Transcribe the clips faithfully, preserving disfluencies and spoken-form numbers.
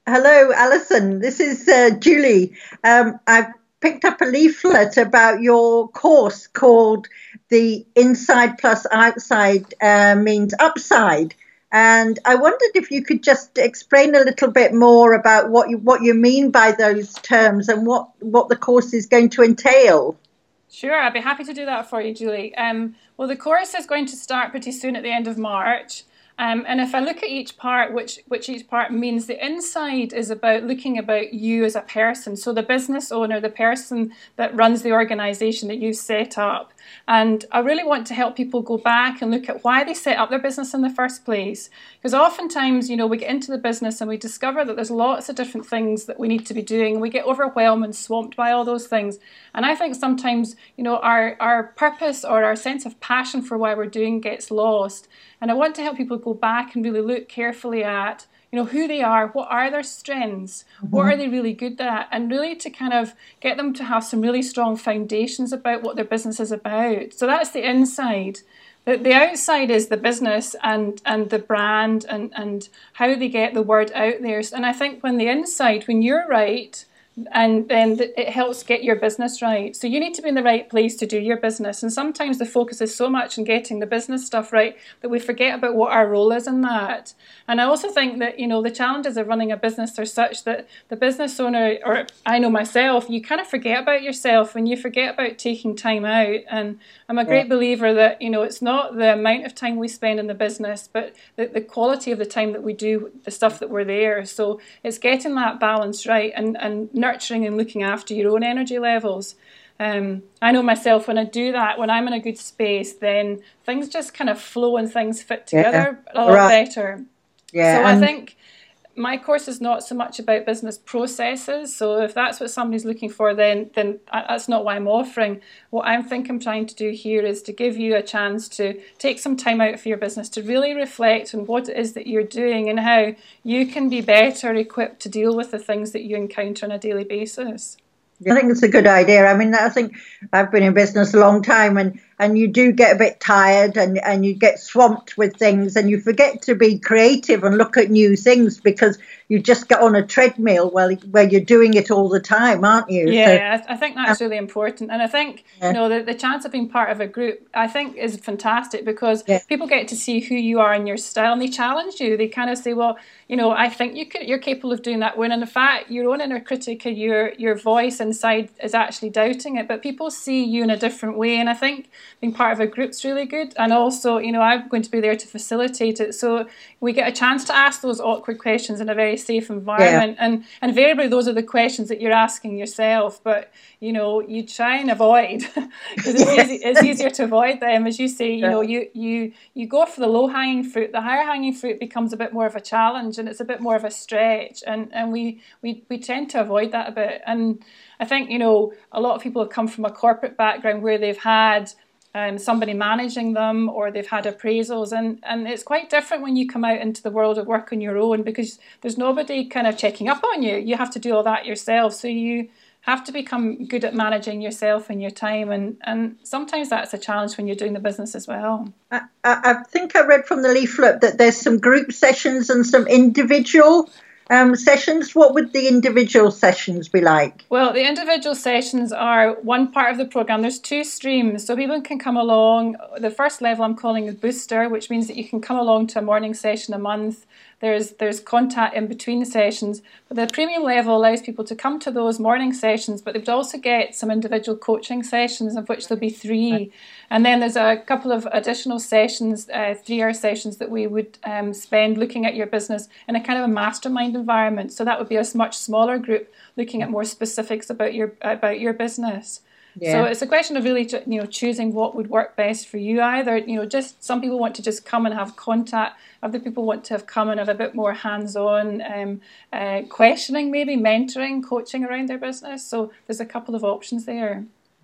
Hello, Alison. This is uh, Julie. Um, I've picked up a leaflet about your course called "The Inside Plus Outside uh, Means Upside," and I wondered if you could just explain a little bit more about what you what you mean by those terms and what what the course is going to entail. Sure, I'd be happy to do that for you, Julie. Um, well, the course is going to start pretty soon at the end of March. Um, and if I look at each part, which which each part means, the inside is about looking about you as a person. So the business owner, the person that runs the organization that you've set up. And I really want to help people go back and look at why they set up their business in the first place. Because oftentimes, you know, we get into the business and we discover that there's lots of different things that we need to be doing. We get overwhelmed and swamped by all those things. And I think sometimes, you know, our, our purpose or our sense of passion for why we're doing gets lost. And I want to help people go back and really look carefully at, you know, who they are, what are their strengths, what are they really good at, and really to kind of get them to have some really strong foundations about what their business is about. So that's the inside. The, the outside is the business and, and the brand and, and how they get the word out there. And I think when the inside, when you're right, and then it helps get your business right. So you need to be in the right place to do your business. And sometimes the focus is so much on getting the business stuff right that we forget about what our role is in that. And I also think that, you know, the challenges of running a business are such that the business owner, or I know myself, you kind of forget about yourself and you forget about taking time out. And I'm a Yeah. great believer that, you know, it's not the amount of time we spend in the business, but the, the quality of the time that we do the stuff that we're there. So it's getting that balance right and, and nurturing and looking after your own energy levels. Um, I know myself, when I do that, when I'm in a good space, then things just kind of flow and things fit Yeah. together a lot Right. better. So Yeah. I And think my course is not so much about business processes. So if that's what somebody's looking for, then then that's not what I'm offering. What I think I'm trying to do here is to give you a chance to take some time out for your business to really reflect on what it is that you're doing and how you can be better equipped to deal with the things that you encounter on a daily basis. I think it's a good idea. I mean, I think I've been in business a long time, and, and you do get a bit tired and, and you get swamped with things and you forget to be creative and look at new things because you just get on a treadmill where, where you're doing it all the time, aren't you? So, Yeah, I, I think um, that's really important. And I think, you yeah, know, the, the chance of being part of a group, I think is fantastic because yeah, people get to see who you are and your style and they challenge you. They kind of say, well, you know, I think you could, you're capable of doing that. When in fact, your own inner critic and your, your voice inside is actually doubting it. But people see you in a different way. And I think being part of a group's really good. And also, you know, I'm going to be there to facilitate it. So we get a chance to ask those awkward questions in a very safe yeah, environment. And invariably, those are the questions that you're asking yourself. But, you know, you try and avoid because it's easy, it's easier to avoid them. As you say, you know, you, you, you go for the low hanging fruit. The higher hanging fruit becomes a bit more of a challenge and it's a bit more of a stretch. And, and we, we, we tend to avoid that a bit. And I think, you know, a lot of people have come from a corporate background where they've had um, somebody managing them or they've had appraisals. And, and it's quite different when you come out into the world of work on your own because there's nobody kind of checking up on you. You have to do all that yourself. So you have to become good at managing yourself and your time. And, and sometimes that's a challenge when you're doing the business as well. I, I I think I read from the leaflet that there's some group sessions and some individual um, sessions. What would the individual sessions be like? Well, the individual sessions are one part of the program. There's two streams, so people can come along. The first level I'm calling a booster, which means that you can come along to a morning session a month. There's there's contact in between the sessions. But the premium level allows people to come to those morning sessions, but they would also get some individual coaching sessions, of which there'll be three. And then there's a couple of additional sessions, uh, three-hour sessions that we would um, spend looking at your business in a kind of a mastermind environment. So that would be a much smaller group looking at more specifics about your about your business. So Yeah. it's a question of really, you know, choosing what would work best for you. Either, you know, just some people want to just come and have contact. Other people want to have come and have a bit more hands-on um, uh, questioning, maybe mentoring, coaching around their business. So there's a couple of options there.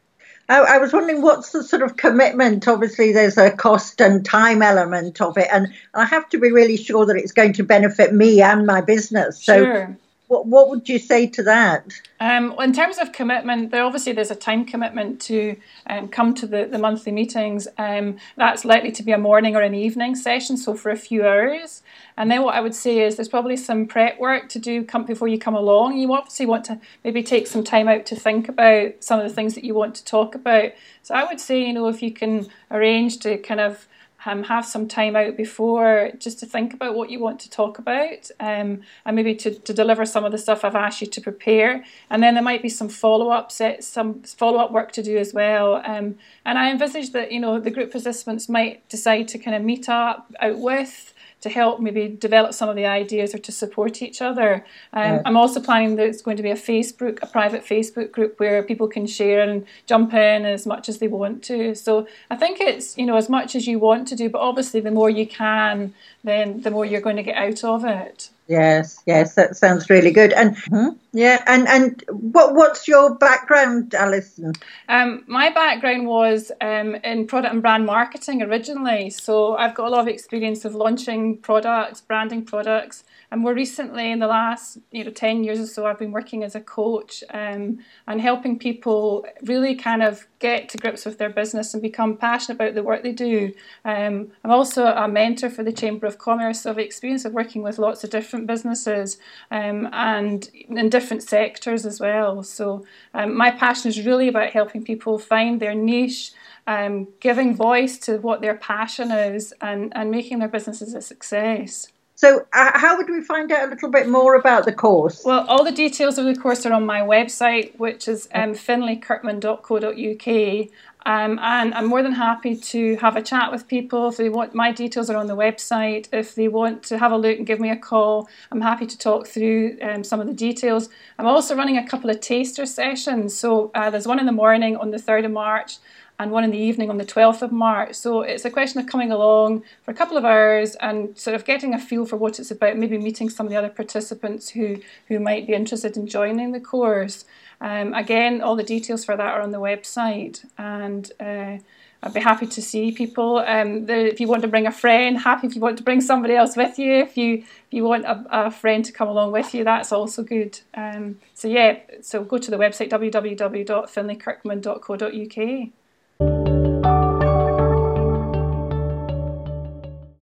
I, I was wondering what's the sort of commitment? Obviously, there's a cost and time element of it, and I have to be really sure that it's going to benefit me and my business. So, Sure. What, what would you say to that? Um, in terms of commitment, there obviously there's a time commitment to um, come to the, the monthly meetings. Um, that's likely to be a morning or an evening session, so for a few hours. And then what I would say is there's probably some prep work to do come, before you come along. You obviously want to maybe take some time out to think about some of the things that you want to talk about. So I would say, you know, if you can arrange to kind of Um, have some time out before just to think about what you want to talk about, um, and maybe to, to deliver some of the stuff I've asked you to prepare. And then there might be some follow-up sets, some follow-up work to do as well. Um, and I envisage that, you know, the group participants might decide to kind of meet up out with to help maybe develop some of the ideas or to support each other. Um, yeah. I'm also planning that it's going to be a Facebook, a private Facebook group where people can share and jump in as much as they want to. So I think it's, you know, as much as you want to do, but obviously the more you can, then the more you're going to get out of it. Yes, yes, that sounds really good. And hmm, yeah, and and what what's your background, Alison? Um, my background was um, in product and brand marketing originally, so I've got a lot of experience of launching products, branding products, and more recently, in the last you know ten years or so, I've been working as a coach um, and helping people really kind of get to grips with their business and become passionate about the work they do. Um, I'm also a mentor for the Chamber of Commerce, so I've experience of working with lots of different businesses um, and in different sectors as well. So um, my passion is really about helping people find their niche, um, giving voice to what their passion is, and, and making their businesses a success. So uh, how would we find out a little bit more about the course? Well, all the details of the course are on my website, which is um, finlay kirkman dot co dot uk. Um, and I'm more than happy to have a chat with people. If they want, my details are on the website. If they want to have a look and give me a call, I'm happy to talk through um, some of the details. I'm also running a couple of taster sessions. So uh, there's one in the morning on the third of March and one in the evening on the twelfth of March. So it's a question of coming along for a couple of hours and sort of getting a feel for what it's about, maybe meeting some of the other participants who, who might be interested in joining the course. Um, again, all the details for that are on the website, and uh, I'd be happy to see people. Um, the, if you want to bring a friend, happy if you want to bring somebody else with you. If you if you want a, a friend to come along with you, that's also good. Um, so yeah, so go to the website w w w dot finlay kirkman dot co dot uk.